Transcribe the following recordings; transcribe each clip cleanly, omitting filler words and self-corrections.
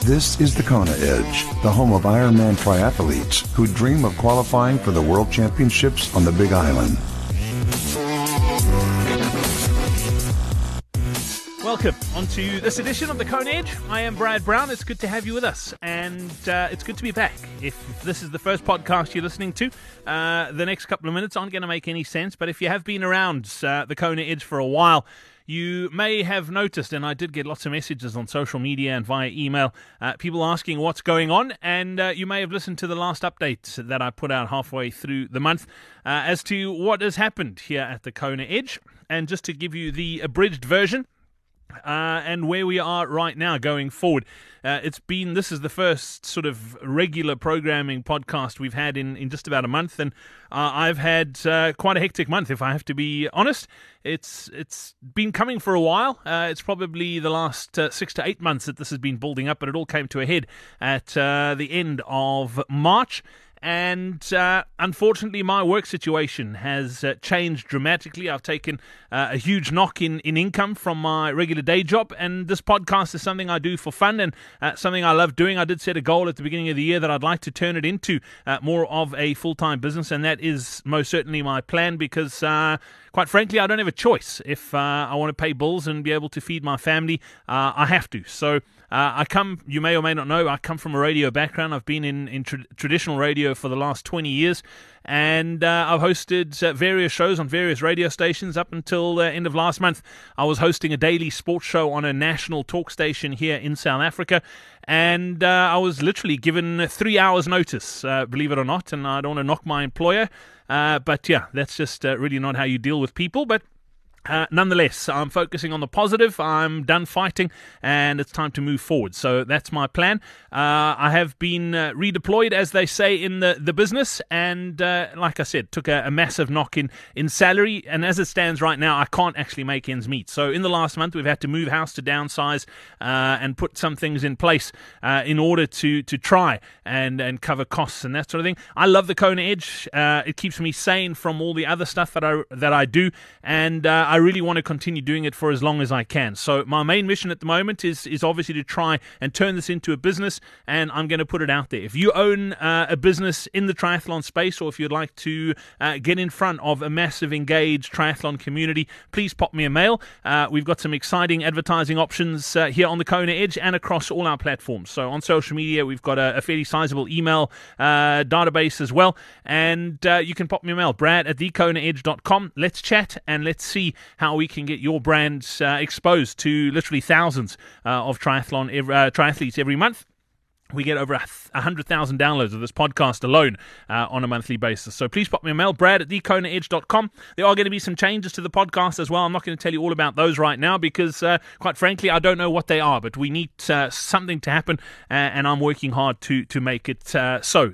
This is the Kona Edge, the home of Ironman triathletes who dream of qualifying for the World Championships on the Big Island. Welcome onto this edition of the Kona Edge. I am Brad Brown. It's good to have you with us, and it's good to be back. If this is the first podcast you're listening to, the next couple of minutes aren't going to make any sense, but if you have been around the Kona Edge for a while, you may have noticed, and I did get lots of messages on social media and via email, people asking what's going on, and you may have listened to the last update that I put out halfway through the month as to what has happened here at the Kona Edge. And just to give you the abridged version, and where we are right now going forward. This is the first sort of regular programming podcast we've had in just about a month, and I've had quite a hectic month, if I have to be honest. It's been coming for a while. It's probably the last 6 to 8 months that this has been building up, but it all came to a head at the end of March. And unfortunately, my work situation has changed dramatically. I've taken a huge knock in income from my regular day job, and this podcast is something I do for fun and something I love doing. I did set a goal at the beginning of the year that I'd like to turn it into more of a full-time business, and that is most certainly my plan because, quite frankly, I don't have a choice. If I want to pay bills and be able to feed my family, I have to. So you may or may not know, I come from a radio background. I've been in traditional radio for the last 20 years, and I've hosted various shows on various radio stations up until the end of last month. I was hosting a daily sports show on a national talk station here in South Africa, and I was literally given 3 hours notice, believe it or not, and I don't want to knock my employer, but yeah, that's just really not how you deal with people, but nonetheless, I'm focusing on the positive. I'm done fighting, and it's time to move forward. So that's my plan. I have been redeployed, as they say in the business, and like I said, took a massive knock in salary. And as it stands right now, I can't actually make ends meet. So in the last month, we've had to move house to downsize and put some things in place in order to try and cover costs and that sort of thing. I love the Kona Edge. It keeps me sane from all the other stuff that I do, and I really want to continue doing it for as long as I can. So my main mission at the moment is obviously to try and turn this into a business, and I'm going to put it out there. If you own a business in the triathlon space, or if you'd like to get in front of a massive engaged triathlon community, please pop me a mail. We've got some exciting advertising options here on the Kona Edge and across all our platforms. So on social media, we've got a fairly sizable email database as well, and you can pop me a mail, brad@thekonaedge.com. Let's chat and let's see how we can get your brand exposed to literally thousands of triathletes every month. We get over 100,000 downloads of this podcast alone on a monthly basis. So please pop me a mail, brad@thekonaedge.com. There are going to be some changes to the podcast as well. I'm not going to tell you all about those right now because, quite frankly, I don't know what they are. But we need something to happen, and I'm working hard to make it so.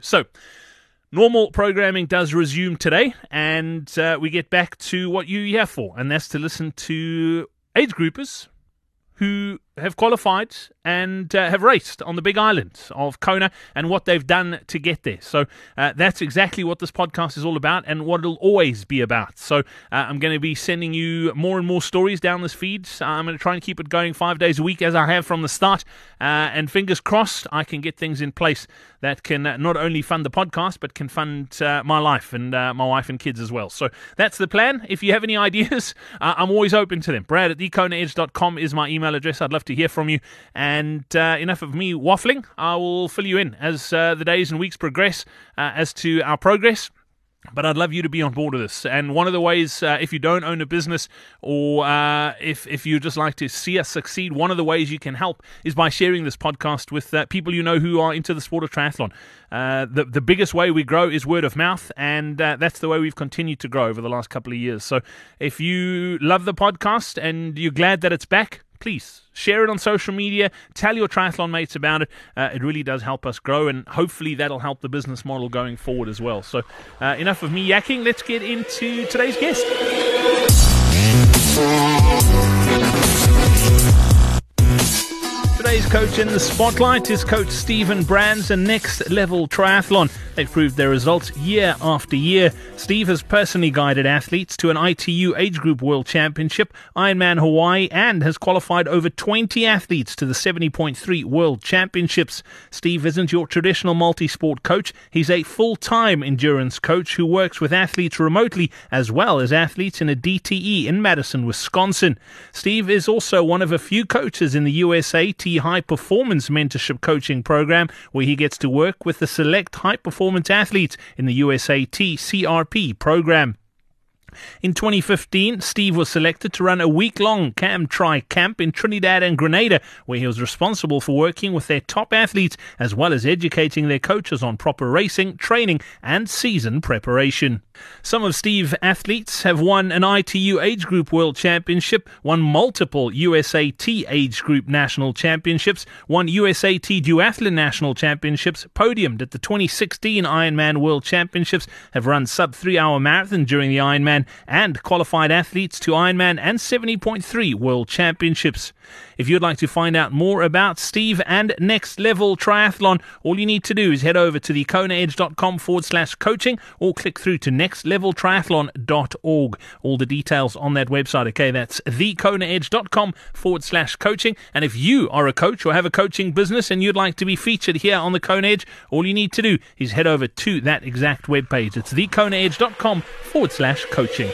Normal programming does resume today, and we get back to what you're here for, and that's to listen to age groupers who have qualified and have raced on the Big Island of Kona and what they've done to get there. So that's exactly what this podcast is all about and what it'll always be about. So I'm going to be sending you more and more stories down this feed. I'm going to try and keep it going 5 days a week as I have from the start. And fingers crossed, I can get things in place that can not only fund the podcast, but can fund my life and my wife and kids as well. So that's the plan. If you have any ideas, I'm always open to them. brad@thekonaedge.com is my email address. I'd love to hear from you. And enough of me waffling. I will fill you in as the days and weeks progress as to our progress. But I'd love you to be on board with this. And one of the ways, if you don't own a business or if you just like to see us succeed, one of the ways you can help is by sharing this podcast with people you know who are into the sport of triathlon. The biggest way we grow is word of mouth, and that's the way we've continued to grow over the last couple of years. So if you love the podcast and you're glad that it's back, please share it on social media. Tell your triathlon mates about it. It really does help us grow, and hopefully that'll help the business model going forward as well. So enough of me yakking. Let's get into today's guest. Today's coach in the spotlight is Coach Stephen Brands and Next Level Triathlon. They've proved their results year after year. Steve has personally guided athletes to an ITU Age Group World Championship, Ironman Hawaii, and has qualified over 20 athletes to the 70.3 World Championships. Steve isn't your traditional multi-sport coach. He's a full-time endurance coach who works with athletes remotely as well as athletes in a DTE in Madison, Wisconsin. Steve is also one of a few coaches in the USAT High Performance Mentorship Coaching Program, where he gets to work with the select high performance athletes in the USAT CRP program. In 2015, Steve was selected to run a week-long Tri camp in Trinidad and Grenada, where he was responsible for working with their top athletes as well as educating their coaches on proper racing, training and season preparation. Some of Steve's athletes have won an ITU Age Group World Championship, won multiple USAT Age Group National Championships, won USAT Duathlon National Championships, podiumed at the 2016 Ironman World Championships, have run sub-3 hour marathon during the Ironman, and qualified athletes to Ironman and 70.3 World Championships. If you'd like to find out more about Steve and Next Level Triathlon, all you need to do is head over to thekonaedge.com/coaching or click through to nextleveltriathlon.org. All the details on that website. Okay, that's thekonaedge.com/coaching. And if you are a coach or have a coaching business and you'd like to be featured here on the Kona Edge, all you need to do is head over to that exact webpage. It's thekonaedge.com/coaching.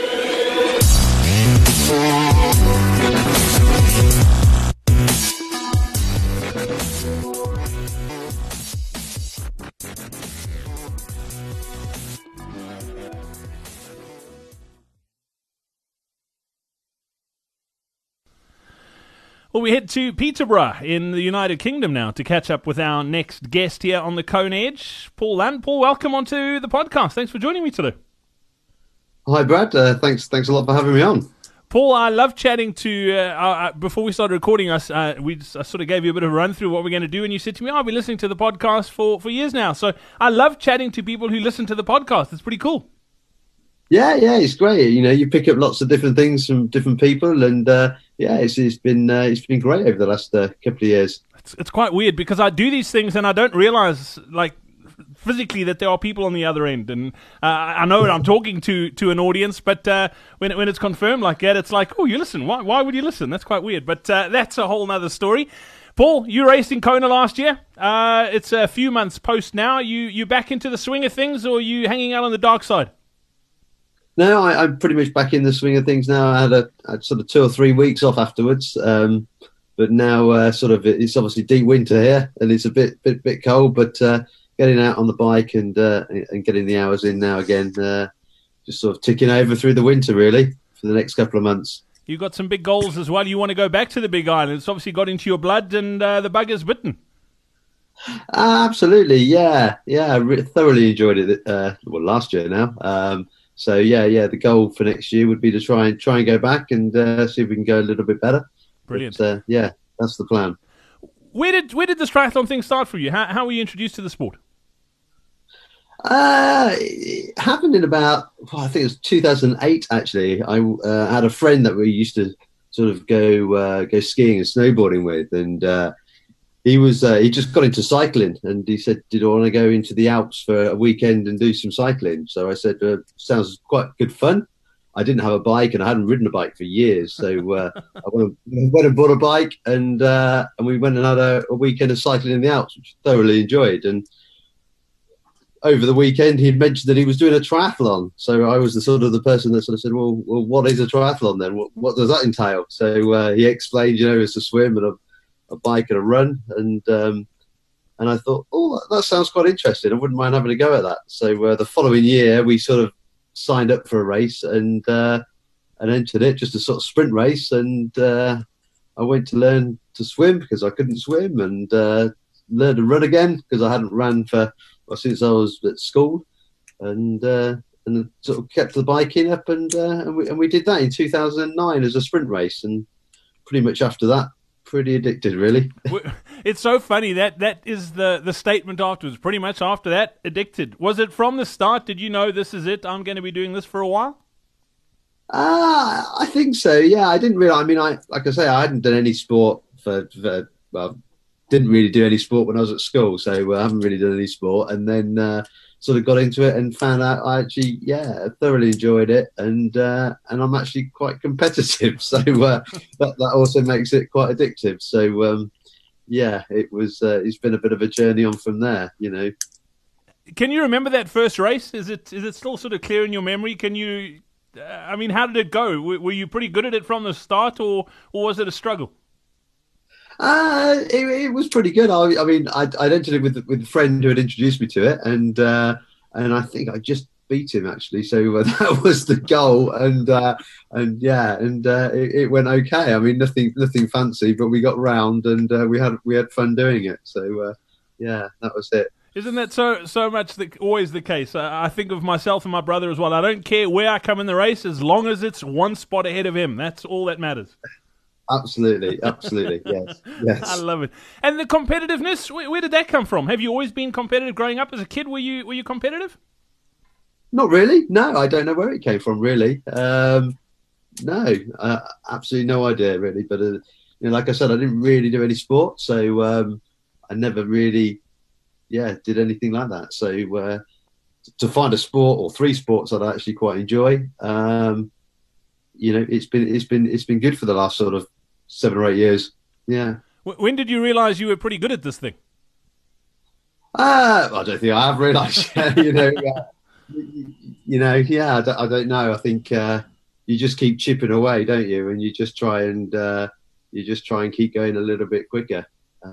Well, we head to Peterborough in the United Kingdom now to catch up with our next guest here on the Kona Edge, Paul Lund. Paul, welcome onto the podcast. Thanks for joining me today. Hi, Brad. Thanks a lot for having me on. Paul, I love chatting to, before we started recording, I sort of gave you a bit of a run through what we're going to do, and you said to me, I've been listening to the podcast for years now. So I love chatting to people who listen to the podcast. It's pretty cool. Yeah, it's great. You know, you pick up lots of different things from different people, and it's been great over the last couple of years. It's quite weird because I do these things and I don't realize, like, physically that there are people on the other end, and I know I'm talking to an audience, but when it's confirmed like that, it's like, oh, you listen. Why would you listen? That's quite weird, but that's a whole nother story. Paul, you raced in Kona last year. It's a few months post now. You back into the swing of things, or are you hanging out on the dark side? No, I'm pretty much back in the swing of things now. I had sort of 2 or 3 weeks off afterwards, but now it's obviously deep winter here, and it's a bit cold. But getting out on the bike and getting the hours in now again, just sort of ticking over through the winter really for the next couple of months. You got some big goals as well. You want to go back to the Big Island. It's obviously got into your blood, and the bug is bitten. Absolutely, yeah. I thoroughly enjoyed it. Last year now. So the goal for next year would be to try and go back and see if we can go a little bit better. Brilliant. But, that's the plan. Where did this triathlon thing start for you? How were you introduced to the sport? It happened in about, I think it was 2008. Actually, I had a friend that we used to sort of go skiing and snowboarding with, and he just got into cycling, and he said, "Did I want to go into the Alps for a weekend and do some cycling?" So I said, "Sounds quite good fun." I didn't have a bike, and I hadn't ridden a bike for years, so I went and bought a bike, and we went and had a weekend of cycling in the Alps, which I thoroughly enjoyed. And over the weekend, he mentioned that he was doing a triathlon, so I was the person that sort of said, "Well, what is a triathlon then? What does that entail?" So he explained, it's a swim and a bike and a run, and I thought, oh, that sounds quite interesting. I wouldn't mind having a go at that. So the following year, we sort of signed up for a race and entered it, just a sort of sprint race. And I went to learn to swim because I couldn't swim, and learned to run again because I hadn't ran since I was at school, and sort of kept the biking up, and we did that in 2009 as a sprint race, and pretty much after that, pretty addicted, really. It's so funny that is the statement afterwards. Pretty much after that, addicted. Was it from the start? Did you know this is it? I'm going to be doing this for a while. I think so. Yeah, I didn't really. I mean, like I say, I hadn't done any sport for well, didn't really do any sport when I was at school, so I haven't really done any sport. And then sort of got into it and found out I actually, thoroughly enjoyed it, and I'm actually quite competitive, so that also makes it quite addictive. So it's been a bit of a journey on from there, you know. Can you remember that first race? Is it still sort of clear in your memory? Can you? I mean, how did it go? Were you pretty good at it from the start, or was it a struggle? It was pretty good. I mean, I'd entered it with a friend who had introduced me to it, and I think I just beat him actually. So that was the goal, and it went okay. I mean, nothing fancy, but we got round, and we had fun doing it. So that was it. Isn't that so much always the case? I think of myself and my brother as well. I don't care where I come in the race as long as it's one spot ahead of him. That's all that matters. Absolutely, yes. I love it. And the competitiveness, where did that come from? Have you always been competitive growing up as a kid? Were you competitive? Not really. No, I don't know where it came from. Really, no, absolutely no idea really. But like I said, I didn't really do any sport, so I never really. Did anything like that. So to find a sport or three sports that I actually quite enjoy, it's been good for the last sort of 7 or 8 years. Yeah. When did you realise you were pretty good at this thing? I don't think I have realised. I don't know. I think you just keep chipping away, don't you? And you just try and keep going a little bit quicker.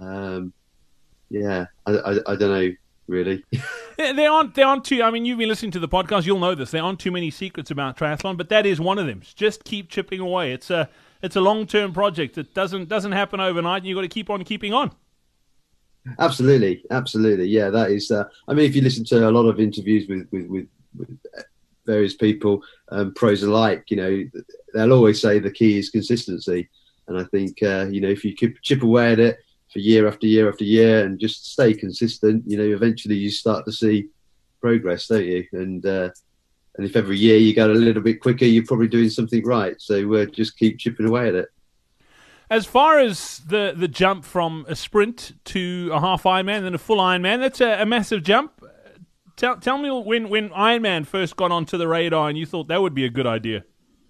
I don't know, really. There aren't too. I mean, you've been listening to the podcast. You'll know this. There aren't too many secrets about triathlon, but that is one of them. Just keep chipping away. It's a long-term project. It doesn't happen overnight, and you've got to keep on keeping on. Absolutely. Yeah, that is. I mean, if you listen to a lot of interviews with various people, pros alike, they'll always say the key is consistency. And I think if you chip away at it for year after year after year and just stay consistent, eventually you start to see progress, don't you? And if every year you go a little bit quicker, you're probably doing something right. So just keep chipping away at it. As far as the jump from a sprint to a half Ironman and a full Ironman, that's a massive jump. Tell me when Ironman first got onto the radar and you thought that would be a good idea.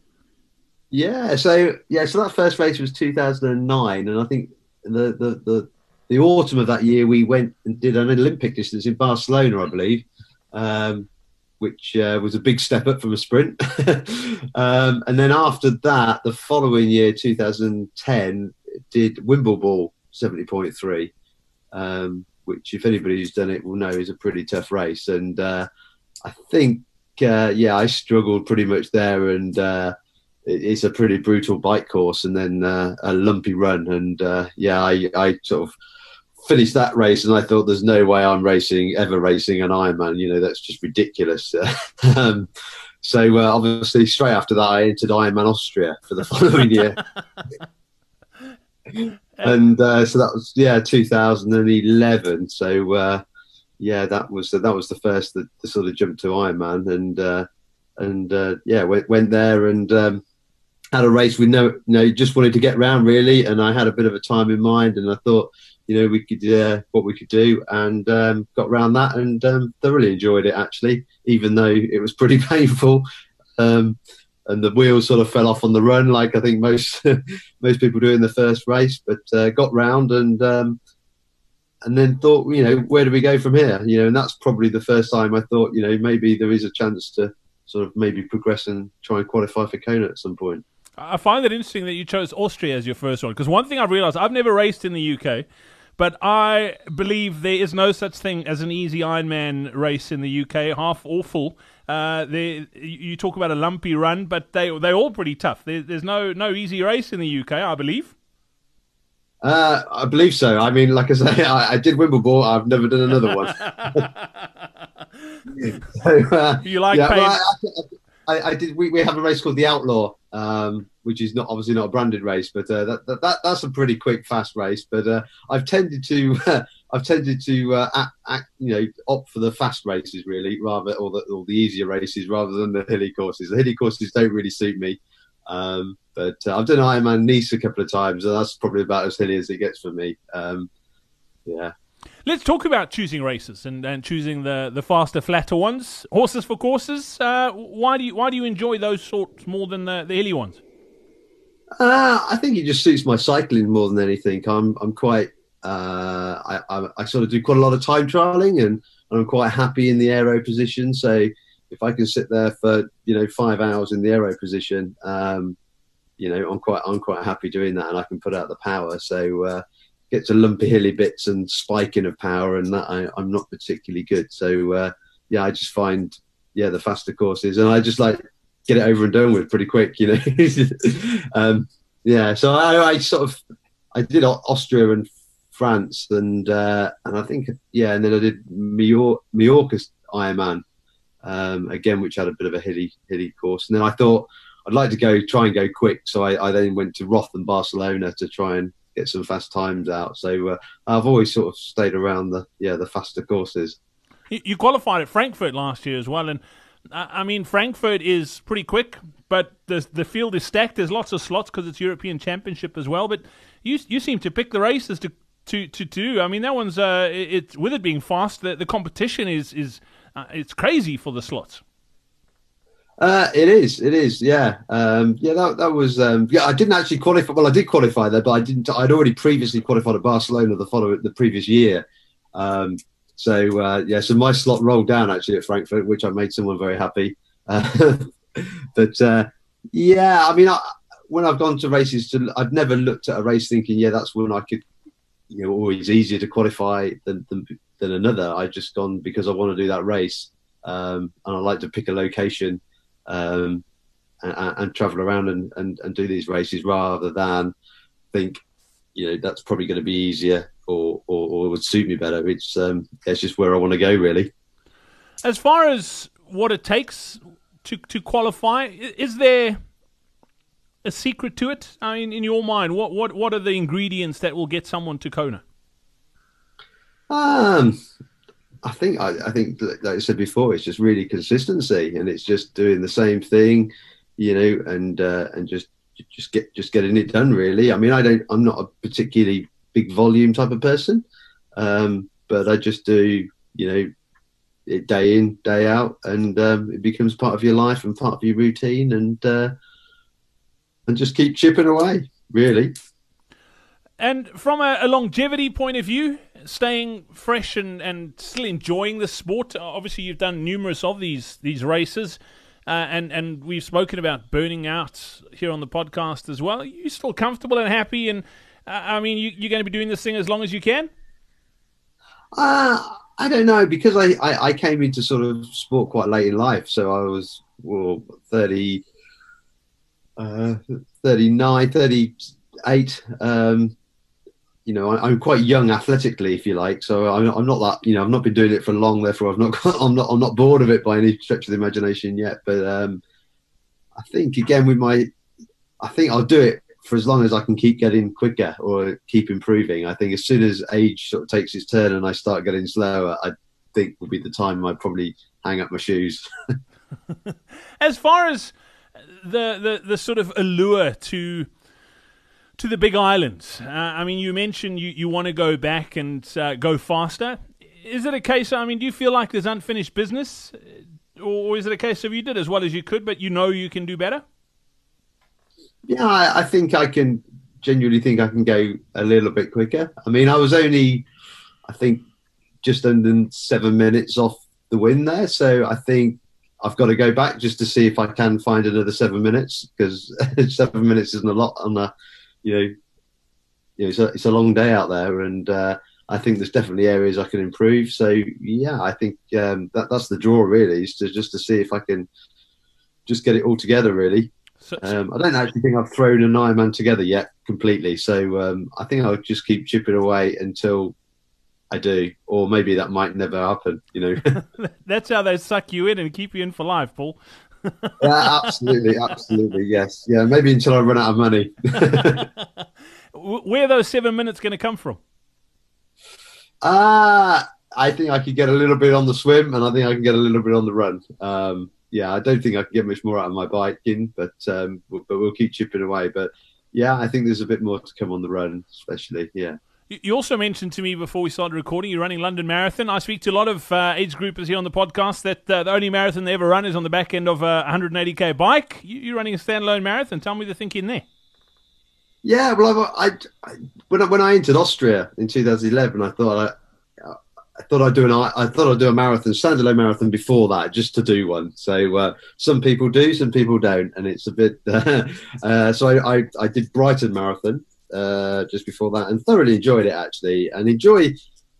So that first race was 2009, and I think the autumn of that year we went and did an Olympic distance in Barcelona, I believe, which was a big step up from a sprint. And then after that, the following year, 2010, did Wimbledon 70.3, which if anybody who's done it will know is a pretty tough race. And I think, I struggled pretty much there, and it's a pretty brutal bike course and then a lumpy run. And I sort of finished that race and I thought there's no way I'm ever racing an Ironman. That's just ridiculous. So obviously straight after that I entered Ironman Austria for the following year. And so that was 2011. So that was the first that sort of jumped to Ironman, and went there and had a race with just wanted to get round really, and I had a bit of a time in mind, and I thought we could what we could do, and got round that and thoroughly enjoyed it actually, even though it was pretty painful, and the wheels sort of fell off on the run like I think most people do in the first race, but got round and then thought where do we go from here, and that's probably the first time I thought maybe there is a chance to sort of maybe progress and try and qualify for Kona at some point. I find it interesting that you chose Austria as your first one, because one thing I've realised, I've never raced in the UK, but I believe there is no such thing as an easy Ironman race in the UK, half or full. You talk about a lumpy run, but they're all pretty tough. There's no easy race in the UK, I believe. I believe so. I mean, like I say, I did Wimbledon. I've never done another one. So, you like pain? Well, I did. We have a race called the Outlaw, which is obviously not a branded race, but that's a pretty quick, fast race. But I've tended to opt for the fast races really, or the easier races rather than the hilly courses. The hilly courses don't really suit me. But I've done Ironman Nice a couple of times, and that's probably about as hilly as it gets for me. Yeah. Let's talk about choosing races and choosing the faster, flatter ones. Horses for courses. Why do you enjoy those sorts more than the hilly ones? I think it just suits my cycling more than anything. I'm quite. I sort of do quite a lot of time trialing, and I'm quite happy in the aero position. So if I can sit there for 5 hours in the aero position, I'm quite happy doing that, and I can put out the power. So get to lumpy hilly bits and spiking of power, and that I'm not particularly good. So I just find the faster courses, and I just like get it over and done with pretty quick. So I did Austria and France, and I think and then I did Majorca's Ironman again, which had a bit of a hilly course, and then I thought I'd like to try and go quick, so I then went to Roth and Barcelona to try and get some fast times out. So I've always sort of stayed around the faster courses. You qualified at Frankfurt last year as well, and I mean Frankfurt is pretty quick, but the field is stacked. There's lots of slots because it's European Championship as well. But you seem to pick the races to do. I mean that one's it's with it being fast. The competition is it's crazy for the slots. It is, yeah. That was, I didn't actually qualify. Well, I did qualify there, but I didn't. I'd already previously qualified at Barcelona the previous year. So my slot rolled down actually at Frankfurt, which I made someone very happy. But I mean, when I've gone to races, I've never looked at a race thinking, that's when I could, always easier to qualify than another. I've just gone because I want to do that race, and I like to pick a location. And travel around and do these races rather than think, that's probably going to be easier or would suit me better. It's just where I want to go, really. As far as what it takes to qualify, is there a secret to it? I mean, in your mind, what are the ingredients that will get someone to Kona? I think, like I said before, it's just really consistency, and it's just doing the same thing, and just getting it done. Really, I mean, I'm not a particularly big volume type of person, but I just do, it day in, day out, and it becomes part of your life and part of your routine, and just keep chipping away, really. And from a longevity point of view, staying fresh and still enjoying the sport. Obviously, you've done numerous of these races, and we've spoken about burning out here on the podcast as well. Are you still comfortable and happy? And I mean, you're going to be doing this thing as long as you can? I don't know, because I came into sort of sport quite late in life. So I was 30, 39, 38. I'm quite young athletically, if you like. So I'm not that. I've not been doing it for long. Therefore, I'm not bored of it by any stretch of the imagination yet. But I think again I think I'll do it for as long as I can keep getting quicker or keep improving. I think as soon as age sort of takes its turn and I start getting slower, I think would be the time I'd probably hang up my shoes. As far as the sort of allure to the big islands. I mean, you mentioned you want to go back and go faster. Is it a case, I mean, do you feel like there's unfinished business? Or is it a case of you did as well as you could, but you can do better? Yeah, I think I can genuinely think I can go a little bit quicker. I mean, I was only, I think, just under 7 minutes off the win there. So I think I've got to go back just to see if I can find another 7 minutes, because 7 minutes isn't a lot on the, it's a long day out there, and I think there's definitely areas I can improve. So yeah, I think that's the draw really, is to see if I can just get it all together really. I don't actually think I've thrown an Ironman together yet completely. So I think I'll just keep chipping away until I do, or maybe that might never happen. That's how they suck you in and keep you in for life, Paul. Yeah, absolutely, yes, yeah. Maybe until I run out of money. Where are those 7 minutes going to come from? I think I could get a little bit on the swim, and I think I can get a little bit on the run. yeah, I don't think I can get much more out of my biking, but we'll keep chipping away. But yeah, I think there's a bit more to come on the run, especially. Yeah. You also mentioned to me before we started recording you're running London Marathon. I speak to a lot of age groupers here on the podcast that the only marathon they ever run is on the back end of a 180k bike. You're running a standalone marathon. Tell me the thinking there. Yeah, well, when I entered Austria in 2011, I thought I'd do a marathon, standalone marathon before that, just to do one. So some people do, some people don't, and it's a bit. So I did Brighton Marathon just before that, and thoroughly enjoyed it actually, and enjoy.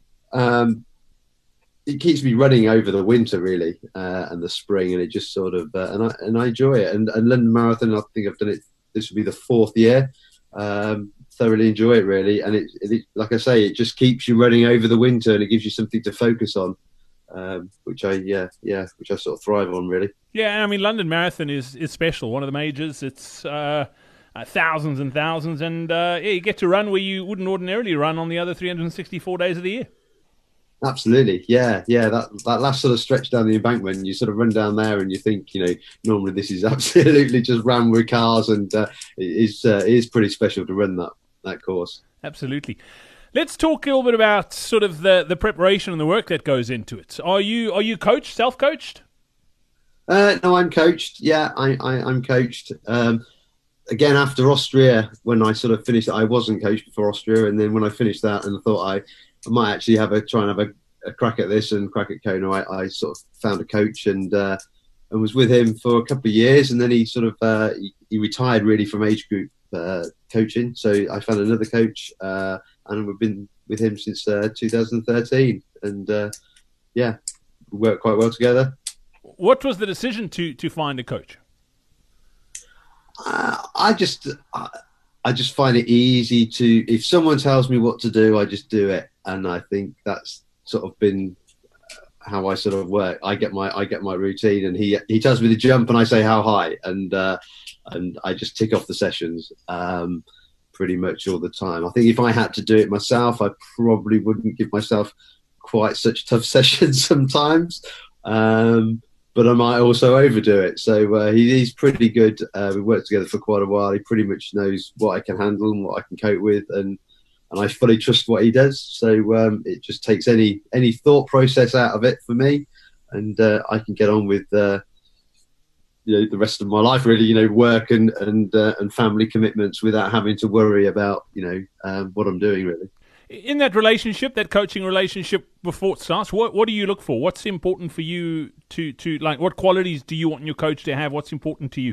It keeps me running over the winter really, and the spring, and it just sort of and I enjoy it. And London Marathon, I think I've done it. This will be the 4th year. Thoroughly enjoy it really, and it like I say, it just keeps you running over the winter, and it gives you something to focus on, which I sort of thrive on really. Yeah, I mean London Marathon is special, one of the majors. It's thousands and thousands, and you get to run where you wouldn't ordinarily run on the other 364 days of the year. Absolutely, yeah. That last sort of stretch down the embankment, you sort of run down there, and you think, normally this is absolutely just rammed with cars, and it is pretty special to run that course. Absolutely. Let's talk a little bit about sort of the preparation and the work that goes into it. Are you coached, self-coached? No, I'm coached. Yeah, I'm coached. Again, after Austria, when I sort of finished, I wasn't coached before Austria, and then when I finished that, and I thought I might actually try and have a crack at this and crack at Kona, I sort of found a coach and was with him for a couple of years, and then he sort of he retired really from age group coaching. So I found another coach, and we've been with him since 2013, and we work quite well together. What was the decision to find a coach? I just find it easy to, if someone tells me what to do, I just do it, and I think that's sort of been how I sort of work. I get my routine, and he tells me to jump, and I say how high, and I just tick off the sessions pretty much all the time. I think if I had to do it myself, I probably wouldn't give myself quite such tough sessions sometimes. But I might also overdo it. So he's pretty good. We worked together for quite a while. He pretty much knows what I can handle and what I can cope with, and I fully trust what he does. So it just takes any thought process out of it for me, and I can get on with the rest of my life really. Work and family commitments without having to worry about what I'm doing really. In that relationship, that coaching relationship before it starts, what do you look for? What's important for you to like? What qualities do you want your coach to have? What's important to you?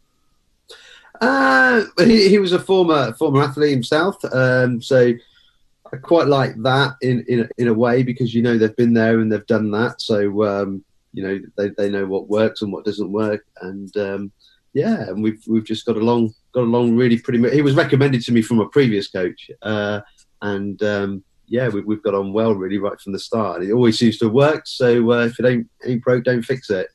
He was a former athlete himself, so I quite like that in a way, because they've been there and they've done that, so they know what works and what doesn't work, and and we've just got along really pretty much. He was recommended to me from a previous coach. We've got on well really right from the start. It always seems to work. So if it ain't broke, don't fix it.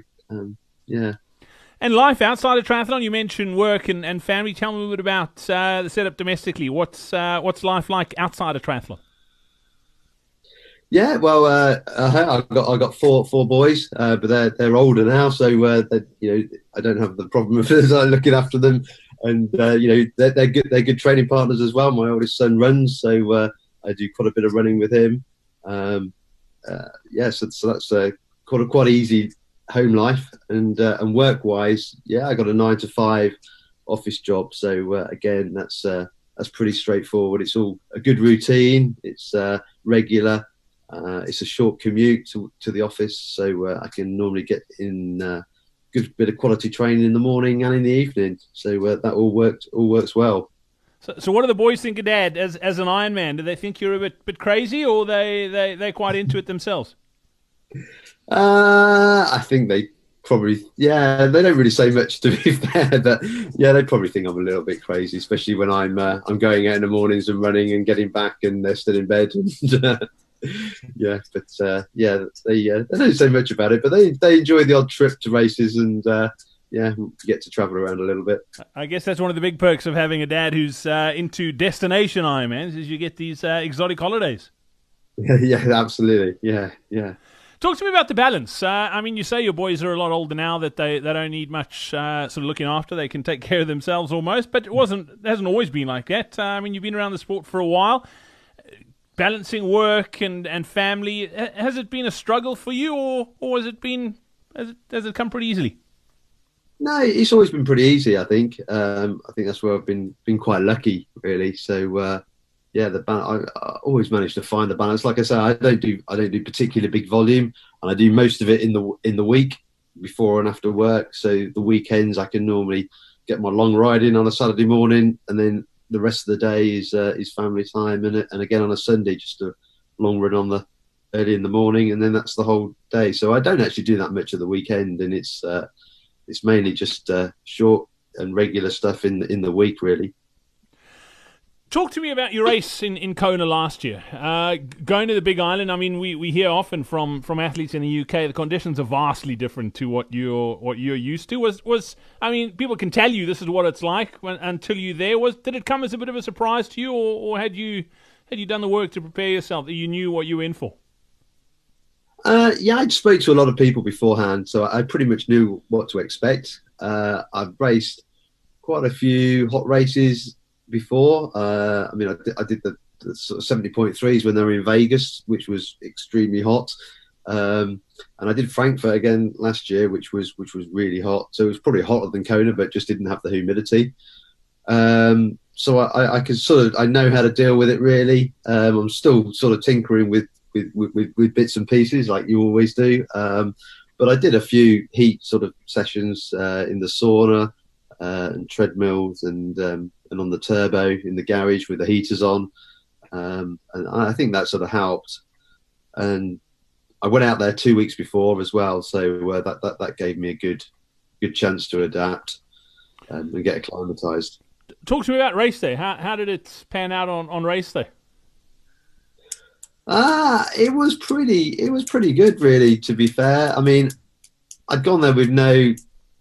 And life outside of triathlon, you mentioned work and family. Tell me a bit about the setup domestically. What's life like outside of triathlon? Yeah, well, I got four boys, but they're older now, so I don't have the problem of looking after them. And they're good training partners as well. My oldest son runs, so I do quite a bit of running with him. So that's quite easy home life, and work wise, I got a 9 to 5 office job. So again, that's pretty straightforward. It's all a good routine. It's regular. It's a short commute to the office, so I can normally get in. Good bit of quality training in the morning and in the evening, so that all works well. So what do the boys think of Dad as an Ironman? Do they think you're a bit crazy, or they're quite into it themselves? I think they probably, they don't really say much, to be fair, but they probably think I'm a little bit crazy, especially when I'm going out in the mornings and running and getting back, and they're still in bed. And, they don't say much about it, but they enjoy the odd trip to races, and get to travel around a little bit. I guess that's one of the big perks of having a dad who's into destination Ironmans, is you get these exotic holidays. Yeah, absolutely. Yeah. Talk to me about the balance. I mean, you say your boys are a lot older now, that they don't need much sort of looking after. They can take care of themselves almost, but it hasn't always been like that. I mean, you've been around the sport for a while. Balancing work and family, has it been a struggle for you, or has it come pretty easily? No, it's always been pretty easy. I think. I think that's where I've been quite lucky, really. So yeah, I always manage to find the balance. Like I say, I don't do particularly big volume, and I do most of it in the week before and after work. So the weekends I can normally get my long ride in on a Saturday morning, and then the rest of the day is family time, and again on a Sunday just a long run on the early in the morning, and then that's the whole day. So I don't actually do that much of the weekend, and it's mainly just short and regular stuff in the week, really. Talk to me about your race in Kona last year. Going to the Big Island, I mean, we hear often from athletes in the UK, the conditions are vastly different to what you're used to. I mean, people can tell you this is what it's like until you're there. Did it come as a bit of a surprise to you, or had you done the work to prepare yourself, that you knew what you were in for? Yeah, I'd spoke to a lot of people beforehand, so I pretty much knew what to expect. I've raced quite a few hot races before. I mean, I did the sort of 70.3s when they were in Vegas, which was extremely hot, and I did Frankfurt again last year, which was really hot. So it was probably hotter than Kona, but just didn't have the humidity. So I can I know how to deal with it, really. I'm still sort of tinkering with bits and pieces like you always do. But I did a few heat sort of sessions in the sauna and treadmills and on the turbo in the garage with the heaters on. And I think that sort of helped. And I went out there 2 weeks before as well, so that gave me a good chance to adapt and get acclimatized. Talk to me about race day. How did it pan out on race day? It was pretty good, really, to be fair. I mean, I'd gone there with no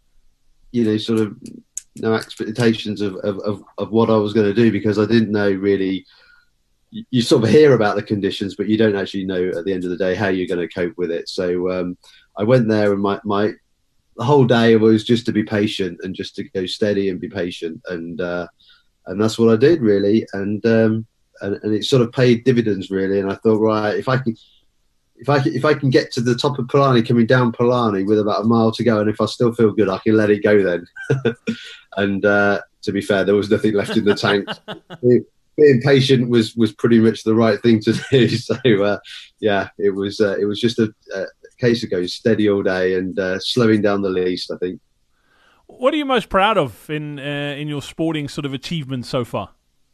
expectations of what I was going to do, because I didn't know really. You sort of hear about the conditions, but you don't actually know at the end of the day how you're going to cope with it. So I went there, and the whole day was just to be patient and just to go steady and be patient, and that's what I did, really. And it sort of paid dividends, really. And I thought, right, if I can get to the top of Palani, coming down Palani with about a mile to go, and if I still feel good, I can let it go then. And to be fair, there was nothing left in the tank. Being patient was pretty much the right thing to do. So yeah, it was just a case of going steady all day and slowing down the least, I think. What are you most proud of in your sporting sort of achievements so far?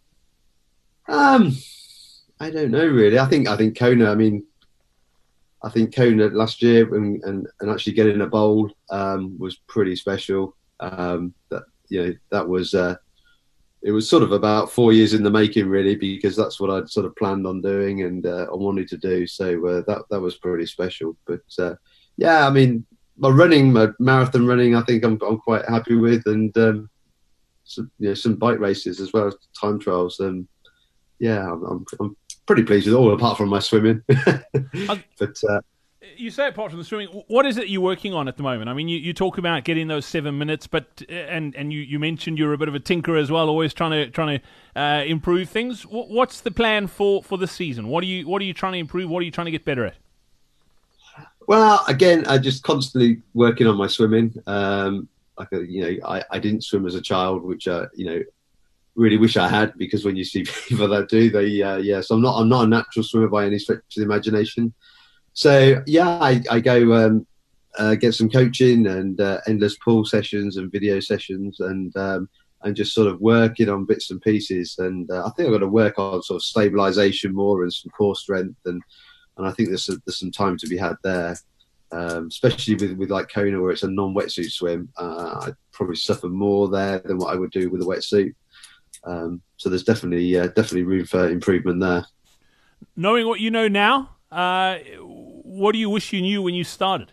I don't know, really. I think Kona. I mean, I think Kona last year and actually getting a bowl was pretty special. That was it was sort of about 4 years in the making, really, because that's what I'd sort of planned on doing and I wanted to do. So that was pretty special. But yeah, I mean, my marathon running, I think I'm quite happy with, and some bike races as well as time trials. Yeah, I'm pretty pleased with all, apart from my swimming. But you say apart from the swimming, what is it you're working on at the moment? I mean, you talk about getting those 7 minutes, but and you mentioned you're a bit of a tinkerer as well, always trying to improve things. What's the plan for this season? What are you trying to improve? What are you trying to get better at? Well, again, I just constantly working on my swimming. I didn't swim as a child, which really wish I had, because when you see people that do, so I'm not a natural swimmer by any stretch of the imagination. So yeah, I go get some coaching and endless pool sessions and video sessions and just sort of working on bits and pieces. And I think I've got to work on sort of stabilization more and some core strength, and I think there's some time to be had there. Especially with like Kona, where it's a non-wetsuit swim, I'd probably suffer more there than what I would do with a wetsuit. So there's definitely room for improvement there. Knowing what you know now, what do you wish you knew when you started?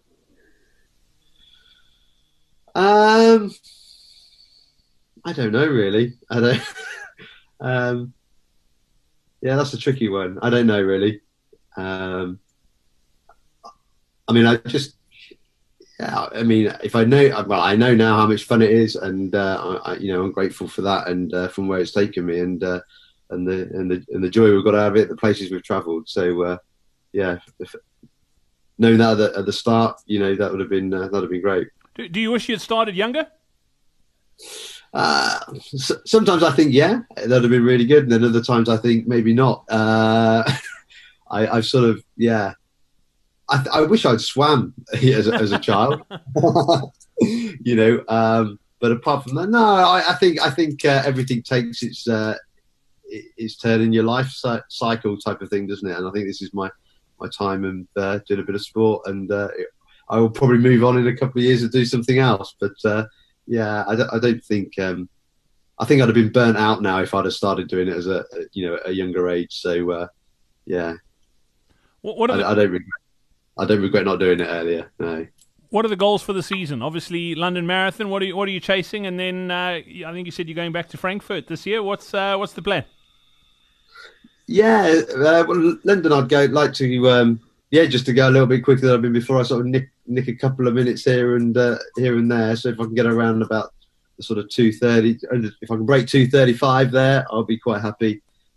I don't know, really. I don't. Yeah, that's a tricky one. I don't know, really. I mean, I mean, if I know, well, I know now how much fun it is, and I'm grateful for that, and from where it's taken me, and the joy we've got out of it, the places we've travelled. So, knowing that at the start, that would have been great. Do you wish you had started younger? Sometimes I think, that'd have been really good, and then other times I think maybe not. I've sort of, I wish I'd swam as a child, but apart from that, no, I think everything takes its turn in your life cycle type of thing, doesn't it? And I think this is my time and doing a bit of sport, and I will probably move on in a couple of years and do something else. But I don't think. I think I'd have been burnt out now if I'd have started doing it as a younger age. So I don't regret not doing it earlier. No. What are the goals for the season? Obviously, London Marathon. What are you chasing? And then I think you said you're going back to Frankfurt this year. What's the plan? Well, London, like to just to go a little bit quicker than I've been before. I sort of nick a couple of minutes here and there. So if I can get around about the sort of 2:30, if I can break 2:35 there, I'll be quite happy.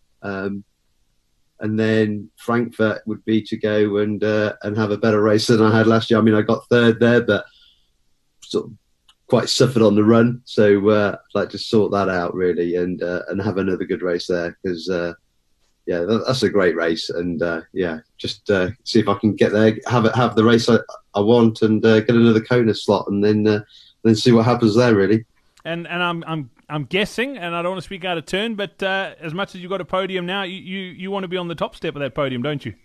And then Frankfurt would be to go and have a better race than I had last year. I mean, I got third there, but sort of quite suffered on the run. So I'd like to sort that out really, and have another good race there, because that's a great race. And just see if I can get there, have the race I want, and get another Kona slot, and then see what happens there really. And I'm guessing, and I don't want to speak out of turn, but as much as you've got a podium now, you want to be on the top step of that podium, don't you?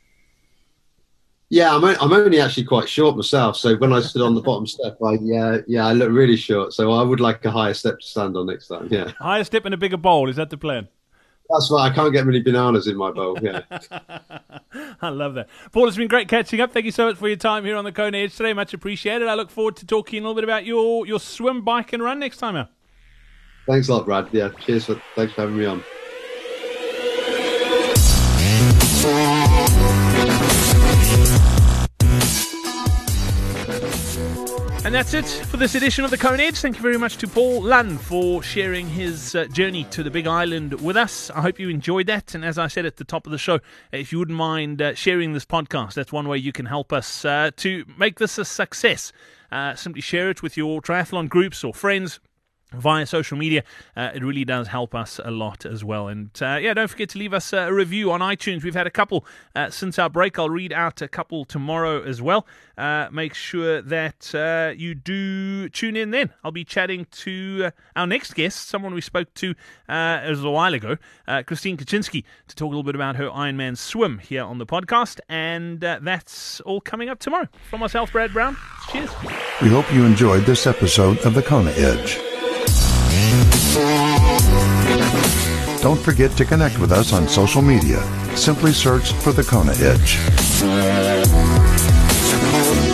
Yeah, I'm only actually quite short myself. So when I stood on the bottom step, I look really short. So I would like a higher step to stand on next time. Yeah, higher step and a bigger bowl. Is that the plan? That's right. I can't get many bananas in my bowl. Yeah. I love that. Paul, it's been great catching up. Thank you so much for your time here on the Kona Edge today. Much appreciated. I look forward to talking a little bit about your swim, bike and run next time out. Thanks a lot, Brad. Yeah, cheers. Thanks for having me on. And that's it for this edition of the Kona Edge. Thank you very much to Paul Lunn for sharing his journey to the Big Island with us. I hope you enjoyed that. And as I said at the top of the show, if you wouldn't mind sharing this podcast, that's one way you can help us to make this a success. Simply share it with your triathlon groups or friends via social media. It really does help us a lot as well. And don't forget to leave us a review on iTunes. We've had a couple since our break. I'll read out a couple tomorrow as well. Make sure that you do tune in then. I'll be chatting to our next guest, someone we spoke to a little while ago, Christine Kaczynski, to talk a little bit about her Ironman swim here on the podcast. And that's all coming up tomorrow. From myself, Brad Brown. Cheers. We hope you enjoyed this episode of the Kona Edge. Don't forget to connect with us on social media. Simply search for the Kona Edge.